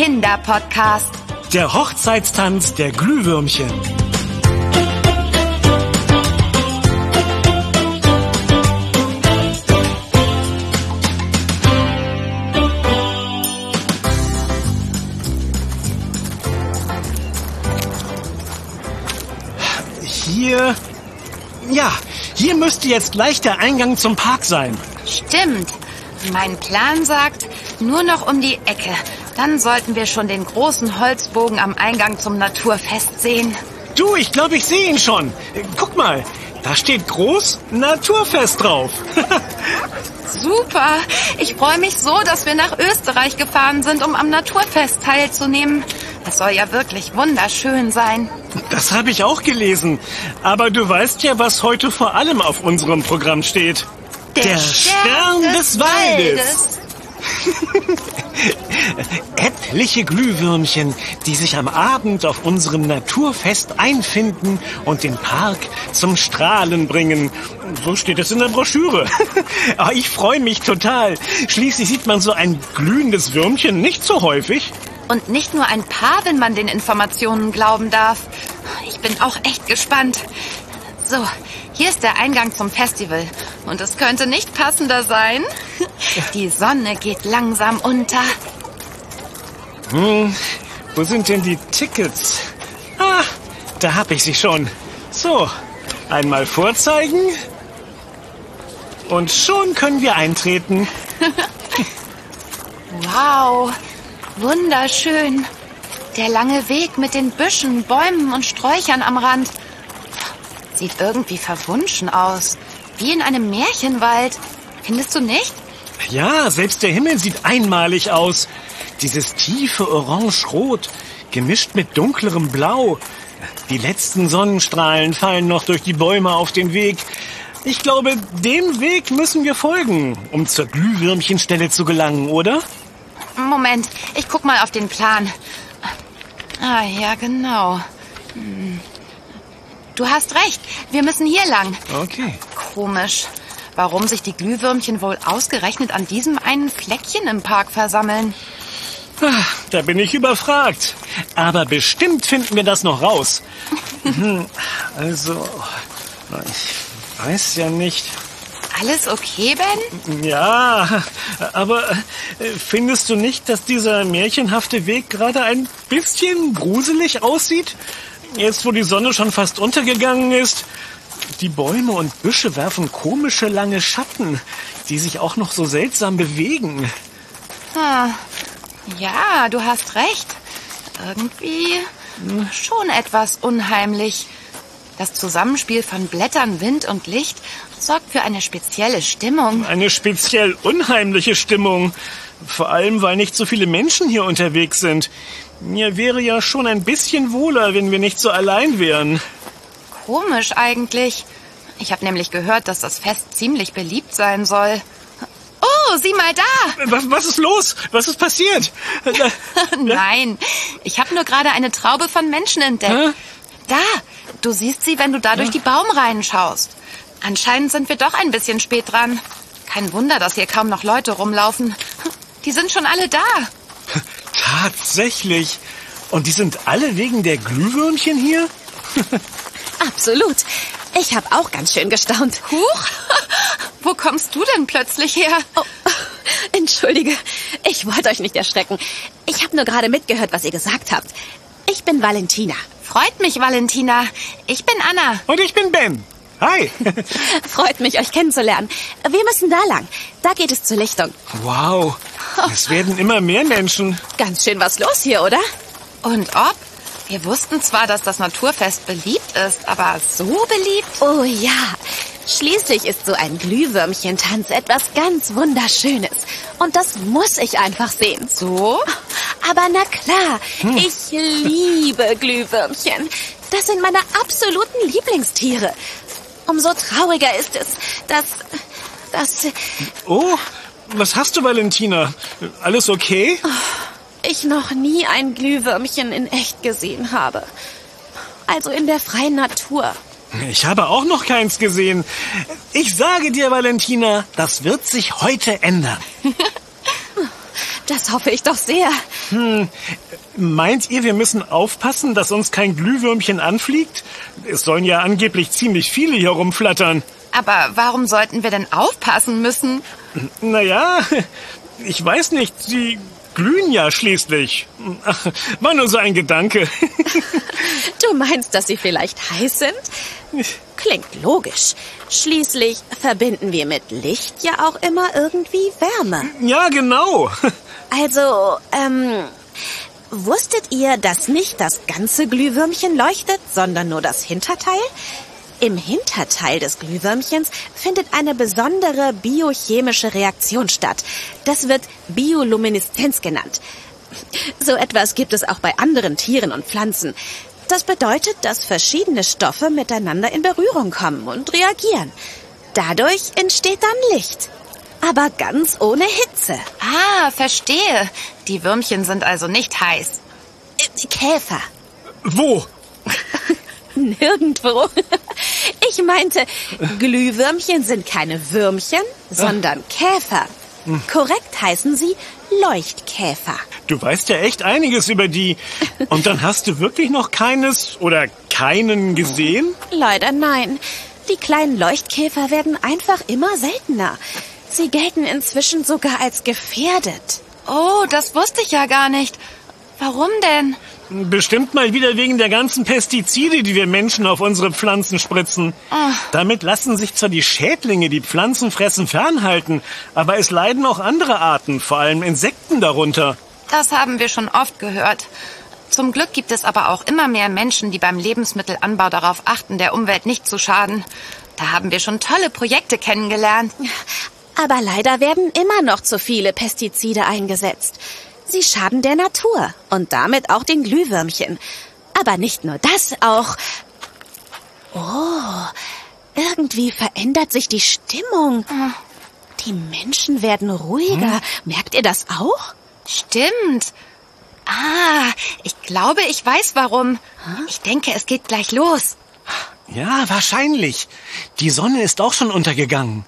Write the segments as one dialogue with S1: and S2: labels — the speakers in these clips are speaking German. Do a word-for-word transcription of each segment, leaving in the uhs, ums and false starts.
S1: Kinderpodcast.
S2: Der Hochzeitstanz der Glühwürmchen. Hier... Ja, hier müsste jetzt gleich der Eingang zum Park sein.
S1: Stimmt. Mein Plan sagt, nur noch um die Ecke. Dann sollten wir schon den großen Holzbogen am Eingang zum Naturfest sehen.
S2: Du, ich glaube, ich sehe ihn schon. Guck mal, da steht groß Naturfest drauf.
S1: Super. Ich freue mich so, dass wir nach Österreich gefahren sind, um am Naturfest teilzunehmen. Es soll ja wirklich wunderschön sein.
S2: Das habe ich auch gelesen. Aber du weißt ja, was heute vor allem auf unserem Programm steht.
S1: Der, Der Stern, Stern des, des Waldes.
S2: Waldes. Etliche Glühwürmchen, die sich am Abend auf unserem Naturfest einfinden und den Park zum Strahlen bringen. So steht es in der Broschüre. Ich freue mich total. Schließlich sieht man so ein glühendes Würmchen nicht so häufig.
S1: Und nicht nur ein paar, wenn man den Informationen glauben darf. Ich bin auch echt gespannt. So, hier ist der Eingang zum Festival. Und es könnte nicht passender sein. Die Sonne geht langsam unter.
S2: Hm, wo sind denn die Tickets? Ah, da habe ich sie schon. So, einmal vorzeigen. Und schon können wir eintreten.
S1: Wow, wunderschön. Der lange Weg mit den Büschen, Bäumen und Sträuchern am Rand. Sieht irgendwie verwunschen aus. Wie in einem Märchenwald. Findest du nicht?
S2: Ja, selbst der Himmel sieht einmalig aus. Dieses tiefe Orange-Rot, gemischt mit dunklerem Blau. Die letzten Sonnenstrahlen fallen noch durch die Bäume auf den Weg. Ich glaube, dem Weg müssen wir folgen, um zur Glühwürmchenstelle zu gelangen, oder?
S1: Moment, ich guck mal auf den Plan. Ah, ja, genau. Hm. Du hast recht, wir müssen hier lang.
S2: Okay.
S1: Komisch, warum sich die Glühwürmchen wohl ausgerechnet an diesem einen Fleckchen im Park versammeln?
S2: Ach, da bin ich überfragt. Aber bestimmt finden wir das noch raus. Hm, also, ich weiß ja nicht.
S1: Alles okay, Ben?
S2: Ja, aber findest du nicht, dass dieser märchenhafte Weg gerade ein bisschen gruselig aussieht? Jetzt, wo die Sonne schon fast untergegangen ist. Die Bäume und Büsche werfen komische lange Schatten, die sich auch noch so seltsam bewegen.
S1: Ah, ja, du hast recht. Irgendwie hm. schon etwas unheimlich. Das Zusammenspiel von Blättern, Wind und Licht sorgt für eine spezielle Stimmung.
S2: Eine speziell unheimliche Stimmung. Vor allem, weil nicht so viele Menschen hier unterwegs sind. Mir wäre ja schon ein bisschen wohler, wenn wir nicht so allein wären.
S1: Komisch eigentlich. Ich habe nämlich gehört, dass das Fest ziemlich beliebt sein soll. Oh, sieh mal da!
S2: Was, was ist los? Was ist passiert?
S1: Nein, ich habe nur gerade eine Traube von Menschen entdeckt. Hä? Da, du siehst sie, wenn du da durch die Baumreihen schaust. Anscheinend sind wir doch ein bisschen spät dran. Kein Wunder, dass hier kaum noch Leute rumlaufen. Die sind schon alle da.
S2: Tatsächlich. Und die sind alle wegen der Glühwürmchen hier?
S3: Absolut. Ich habe auch ganz schön gestaunt.
S1: Huch, wo kommst du denn plötzlich her?
S3: Oh, entschuldige, ich wollte euch nicht erschrecken. Ich habe nur gerade mitgehört, was ihr gesagt habt. Ich bin Valentina.
S1: Freut mich, Valentina. Ich bin Anna.
S2: Und ich bin Ben. Hi.
S3: Freut mich, euch kennenzulernen. Wir müssen da lang. Da geht es zur Lichtung.
S2: Wow, es werden immer mehr Menschen.
S3: Ganz schön was los hier, oder?
S1: Und ob? Wir wussten zwar, dass das Naturfest beliebt ist, aber so beliebt?
S3: Oh ja, schließlich ist so ein Glühwürmchentanz etwas ganz Wunderschönes. Und das muss ich einfach sehen.
S1: So?
S3: Aber na klar, hm. ich liebe Glühwürmchen. Das sind meine absoluten Lieblingstiere. Umso trauriger ist es, dass... dass...
S2: Oh, was hast du, Valentina? Alles okay?
S3: Ich noch nie ein Glühwürmchen in echt gesehen habe. Also in der freien Natur.
S2: Ich habe auch noch keins gesehen. Ich sage dir, Valentina, das wird sich heute ändern.
S3: Das hoffe ich doch sehr.
S2: Hm, meint ihr, wir müssen aufpassen, dass uns kein Glühwürmchen anfliegt? Es sollen ja angeblich ziemlich viele hier rumflattern.
S1: Aber warum sollten wir denn aufpassen müssen?
S2: Naja, ich weiß nicht, sie glühen ja schließlich. War nur so ein Gedanke.
S3: Du meinst, dass sie vielleicht heiß sind? Klingt logisch. Schließlich verbinden wir mit Licht ja auch immer irgendwie Wärme.
S2: Ja, genau.
S3: Also, ähm, wusstet ihr, dass nicht das ganze Glühwürmchen leuchtet, sondern nur das Hinterteil? Im Hinterteil des Glühwürmchens findet eine besondere biochemische Reaktion statt. Das wird Biolumineszenz genannt. So etwas gibt es auch bei anderen Tieren und Pflanzen. Das bedeutet, dass verschiedene Stoffe miteinander in Berührung kommen und reagieren. Dadurch entsteht dann Licht. Aber ganz ohne Hitze.
S1: Ah, verstehe. Die Würmchen sind also nicht heiß.
S3: Äh, Käfer.
S2: Wo?
S3: Nirgendwo. Ich meinte, Glühwürmchen sind keine Würmchen, sondern Käfer. Korrekt heißen sie Leuchtkäfer.
S2: Du weißt ja echt einiges über die. Und dann hast du wirklich noch keines oder keinen gesehen?
S3: Leider nein. Die kleinen Leuchtkäfer werden einfach immer seltener. Sie gelten inzwischen sogar als gefährdet.
S1: Oh, das wusste ich ja gar nicht. Warum denn?
S2: Bestimmt mal wieder wegen der ganzen Pestizide, die wir Menschen auf unsere Pflanzen spritzen.
S1: Ach.
S2: Damit lassen sich zwar die Schädlinge, die Pflanzen fressen, fernhalten, aber es leiden auch andere Arten, vor allem Insekten darunter.
S1: Das haben wir schon oft gehört. Zum Glück gibt es aber auch immer mehr Menschen, die beim Lebensmittelanbau darauf achten, der Umwelt nicht zu schaden. Da haben wir schon tolle Projekte kennengelernt.
S3: Aber leider werden immer noch zu viele Pestizide eingesetzt. Sie schaden der Natur und damit auch den Glühwürmchen. Aber nicht nur das, auch... Oh, irgendwie verändert sich die Stimmung. Die Menschen werden ruhiger. Hm? Merkt ihr das auch?
S1: Stimmt. Ah, ich glaube, ich weiß warum. Ich denke, es geht gleich los.
S2: Ja, wahrscheinlich. Die Sonne ist auch schon untergegangen.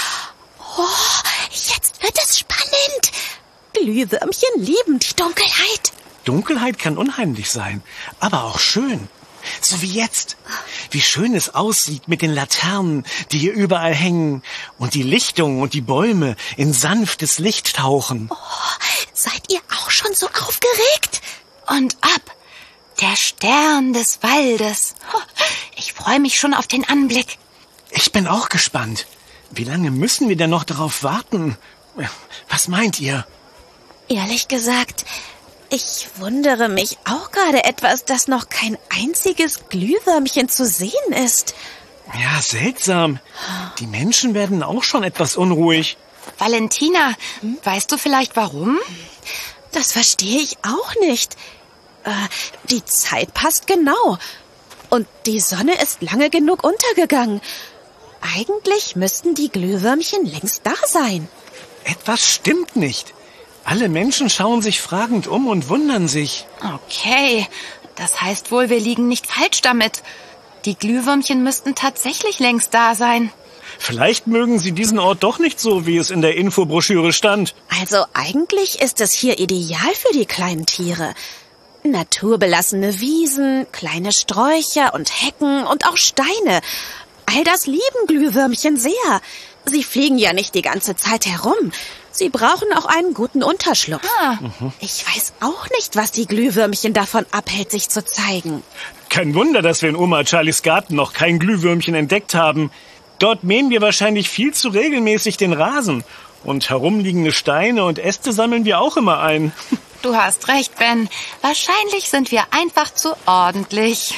S3: Oh, jetzt wird es spannend. Glühwürmchen lieben die Dunkelheit.
S2: Dunkelheit kann unheimlich sein, aber auch schön. So wie jetzt. Wie schön es aussieht mit den Laternen, die hier überall hängen und die Lichtungen und die Bäume in sanftes Licht tauchen.
S3: Oh, seid ihr auch schon so aufgeregt?
S1: Und ab. Der Stern des Waldes. Ich freue mich schon auf den Anblick.
S2: Ich bin auch gespannt. Wie lange müssen wir denn noch darauf warten? Was meint ihr?
S3: Ehrlich gesagt, ich wundere mich auch gerade etwas, dass noch kein einziges Glühwürmchen zu sehen ist.
S2: Ja, seltsam. Die Menschen werden auch schon etwas unruhig.
S1: Valentina, hm? weißt du vielleicht warum?
S3: Das verstehe ich auch nicht. Äh, die Zeit passt genau. Und die Sonne ist lange genug untergegangen. Eigentlich müssten die Glühwürmchen längst da sein.
S2: Etwas stimmt nicht. Alle Menschen schauen sich fragend um und wundern sich.
S1: Okay, das heißt wohl, wir liegen nicht falsch damit. Die Glühwürmchen müssten tatsächlich längst da sein.
S2: Vielleicht mögen sie diesen Ort doch nicht so, wie es in der Infobroschüre stand.
S3: Also eigentlich ist es hier ideal für die kleinen Tiere. Naturbelassene Wiesen, kleine Sträucher und Hecken und auch Steine. All das lieben Glühwürmchen sehr. Sie fliegen ja nicht die ganze Zeit herum. Sie brauchen auch einen guten Unterschlupf.
S1: Ah.
S2: Mhm.
S3: Ich weiß auch nicht, was die Glühwürmchen davon abhält, sich zu zeigen.
S2: Kein Wunder, dass wir in Oma Charlies Garten noch kein Glühwürmchen entdeckt haben. Dort mähen wir wahrscheinlich viel zu regelmäßig den Rasen. Und herumliegende Steine und Äste sammeln wir auch immer ein.
S1: Du hast recht, Ben. Wahrscheinlich sind wir einfach zu ordentlich.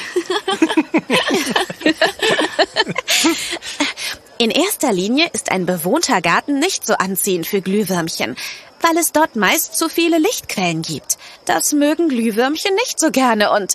S3: In erster Linie ist ein bewohnter Garten nicht so anziehend für Glühwürmchen, weil es dort meist zu viele Lichtquellen gibt. Das mögen Glühwürmchen nicht so gerne und...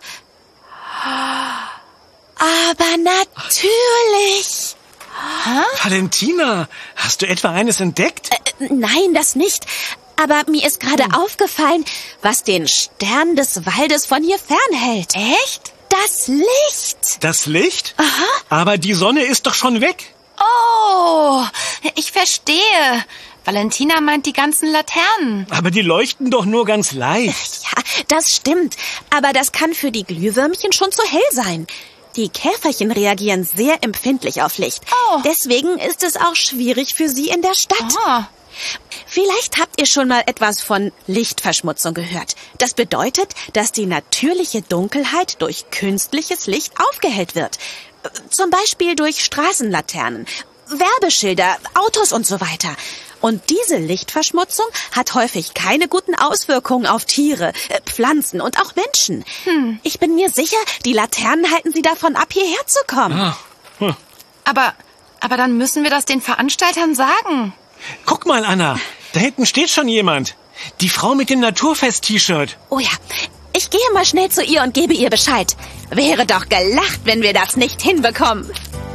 S3: Aber natürlich!
S2: Hä? Valentina, hast du etwa eines entdeckt?
S3: Äh, nein, das nicht. Aber mir ist gerade hm. aufgefallen, was den Stern des Waldes von hier fernhält.
S1: Echt?
S3: Das Licht.
S2: Das Licht?
S3: Aha.
S2: Aber die Sonne ist doch schon weg.
S1: Oh, ich verstehe. Valentina meint die ganzen Laternen.
S2: Aber die leuchten doch nur ganz leicht.
S3: Ja, das stimmt. Aber das kann für die Glühwürmchen schon zu hell sein. Die Käferchen reagieren sehr empfindlich auf Licht.
S1: Oh.
S3: Deswegen ist es auch schwierig für sie in der Stadt.
S1: Oh.
S3: Vielleicht habt ihr schon mal etwas von Lichtverschmutzung gehört. Das bedeutet, dass die natürliche Dunkelheit durch künstliches Licht aufgehellt wird. Zum Beispiel durch Straßenlaternen, Werbeschilder, Autos und so weiter. Und diese Lichtverschmutzung hat häufig keine guten Auswirkungen auf Tiere, Pflanzen und auch Menschen. Hm. Ich bin mir sicher, die Laternen halten sie davon ab, hierher zu kommen.
S2: Ah. Hm.
S1: Aber, aber dann müssen wir das den Veranstaltern sagen.
S2: Guck mal, Anna, da hinten steht schon jemand. Die Frau mit dem Naturfest-T-Shirt.
S3: Oh ja, ich gehe mal schnell zu ihr und gebe ihr Bescheid. Wäre doch gelacht, wenn wir das nicht hinbekommen.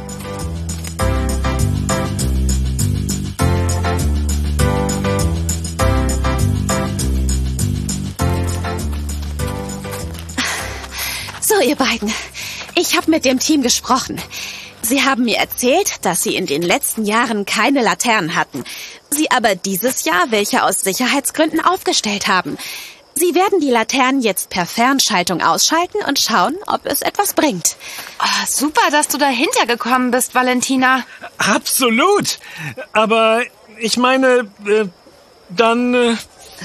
S3: So, ihr beiden. Ich habe mit dem Team gesprochen. Sie haben mir erzählt, dass Sie in den letzten Jahren keine Laternen hatten. Sie aber dieses Jahr welche aus Sicherheitsgründen aufgestellt haben. Sie werden die Laternen jetzt per Fernschaltung ausschalten und schauen, ob es etwas bringt.
S1: Oh, super, dass du dahinter gekommen bist, Valentina.
S2: Absolut. Aber ich meine, äh, dann... Äh,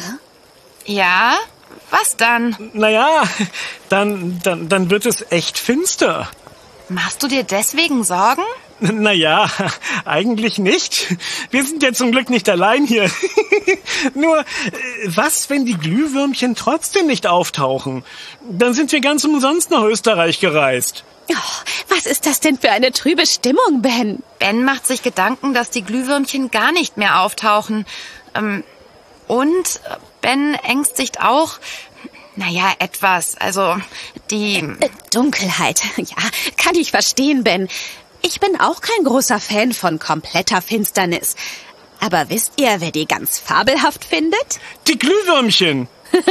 S1: Ja? Was dann?
S2: Naja, dann, dann, dann wird es echt finster.
S1: Machst du dir deswegen Sorgen?
S2: Naja, eigentlich nicht. Wir sind ja zum Glück nicht allein hier. Nur, was, wenn die Glühwürmchen trotzdem nicht auftauchen? Dann sind wir ganz umsonst nach Österreich gereist.
S3: Oh, was ist das denn für eine trübe Stimmung, Ben?
S1: Ben macht sich Gedanken, dass die Glühwürmchen gar nicht mehr auftauchen. Ähm, und Ben ängstigt auch, naja, etwas. Also, die...
S3: Äh, Dunkelheit. Ja, kann ich verstehen, Ben. Ich bin auch kein großer Fan von kompletter Finsternis. Aber wisst ihr, wer die ganz fabelhaft findet?
S2: Die Glühwürmchen.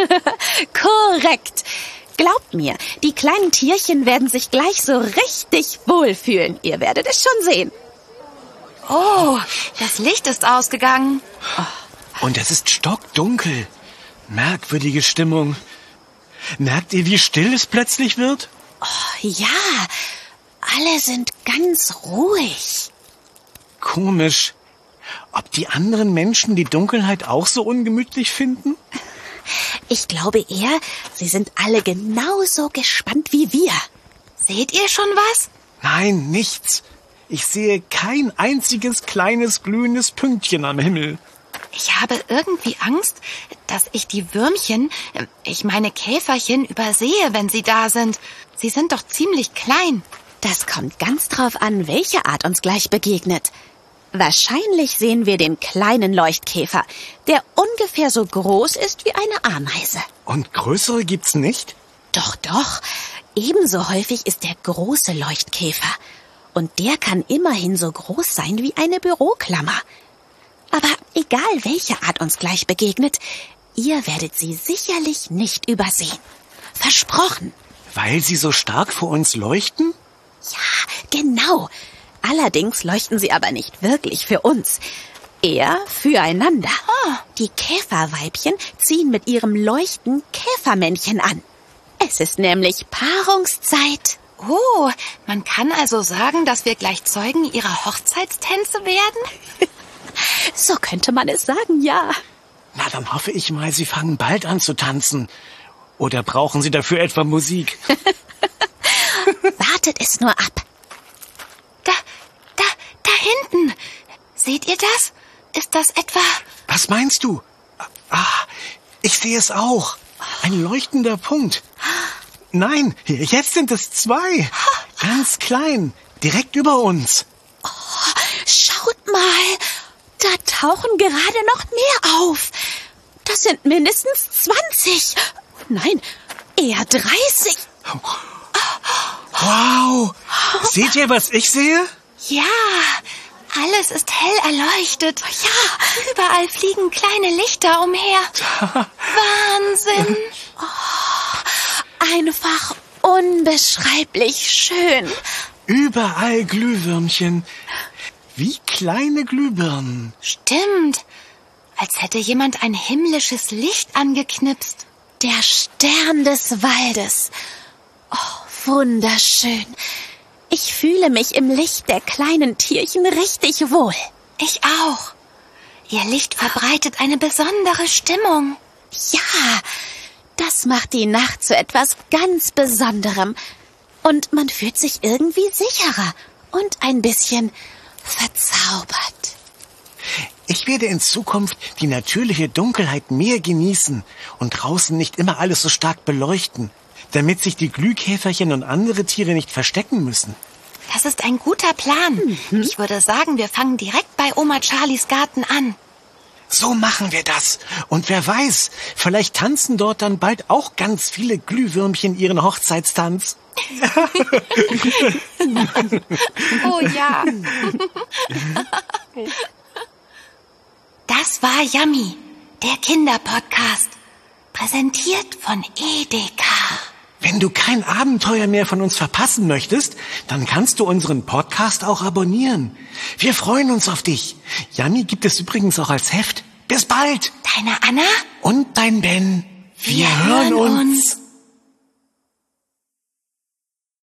S3: Korrekt. Glaubt mir, die kleinen Tierchen werden sich gleich so richtig wohlfühlen. Ihr werdet es schon sehen.
S1: Oh, das Licht ist ausgegangen.
S2: Und es ist stockdunkel. Merkwürdige Stimmung. Merkt ihr, wie still es plötzlich wird?
S3: Oh, ja, alle sind ganz ruhig.
S2: Komisch. Ob die anderen Menschen die Dunkelheit auch so ungemütlich finden?
S3: Ich glaube eher, sie sind alle genauso gespannt wie wir.
S1: Seht ihr schon was?
S2: Nein, nichts. Ich sehe kein einziges kleines glühendes Pünktchen am Himmel.
S1: Ich habe irgendwie Angst, dass ich die Würmchen, ich meine Käferchen, übersehe, wenn sie da sind. Sie sind doch ziemlich klein.
S3: Das kommt ganz drauf an, welche Art uns gleich begegnet. Wahrscheinlich sehen wir den kleinen Leuchtkäfer, der ungefähr so groß ist wie eine Ameise.
S2: Und größere gibt's nicht?
S3: Doch, doch. Ebenso häufig ist der große Leuchtkäfer. Und der kann immerhin so groß sein wie eine Büroklammer. Aber egal, welche Art uns gleich begegnet, ihr werdet sie sicherlich nicht übersehen. Versprochen.
S2: Weil sie so stark vor uns leuchten?
S3: Ja, genau. Allerdings leuchten sie aber nicht wirklich für uns. Eher füreinander. Die Käferweibchen ziehen mit ihrem Leuchten Käfermännchen an. Es ist nämlich Paarungszeit.
S1: Oh, man kann also sagen, dass wir gleich Zeugen ihrer Hochzeitstänze werden?
S3: So könnte man es sagen, ja.
S2: Na, dann hoffe ich mal, sie fangen bald an zu tanzen. Oder brauchen sie dafür etwa Musik?
S3: Wartet es nur ab.
S1: Da, da, da hinten. Seht ihr das? Ist das etwa...
S2: Was meinst du? Ah, ich sehe es auch. Ein leuchtender Punkt. Nein, jetzt sind es zwei. Ganz klein, direkt über uns.
S3: Oh, schaut mal, da tauchen gerade noch mehr auf. Das sind mindestens zwanzig. Nein, eher dreißig.
S2: Wow, seht ihr, was ich sehe?
S1: Ja, alles ist hell erleuchtet. Ja, überall fliegen kleine Lichter umher. Wahnsinn.
S3: Oh, einfach unbeschreiblich schön.
S2: Überall Glühwürmchen. Wie kleine Glühbirnen.
S1: Stimmt. als hätte jemand ein himmlisches Licht angeknipst.
S3: Der Stern des Waldes. Oh, wunderschön. Ich fühle mich im Licht der kleinen Tierchen richtig wohl.
S1: Ich auch. Ihr Licht verbreitet eine besondere Stimmung.
S3: Ja, das macht die Nacht zu etwas ganz Besonderem. Und man fühlt sich irgendwie sicherer und ein bisschen verzaubert.
S2: Ich werde in Zukunft die natürliche Dunkelheit mehr genießen und draußen nicht immer alles so stark beleuchten, damit sich die Glühkäferchen und andere Tiere nicht verstecken müssen.
S1: Das ist ein guter Plan. Mhm. Ich würde sagen, wir fangen direkt bei Oma Charlies Garten an.
S2: So machen wir das. Und wer weiß, vielleicht tanzen dort dann bald auch ganz viele Glühwürmchen ihren Hochzeitstanz.
S1: Oh ja. Das war Yummy, der Kinderpodcast. Präsentiert von E D K.
S2: Wenn du kein Abenteuer mehr von uns verpassen möchtest, dann kannst du unseren Podcast auch abonnieren. Wir freuen uns auf dich. Yummy gibt es übrigens auch als Heft. Bis bald.
S1: Deine Anna?
S2: Und dein Ben. Wir,
S1: Wir
S2: hören
S1: hören
S2: uns.
S1: uns.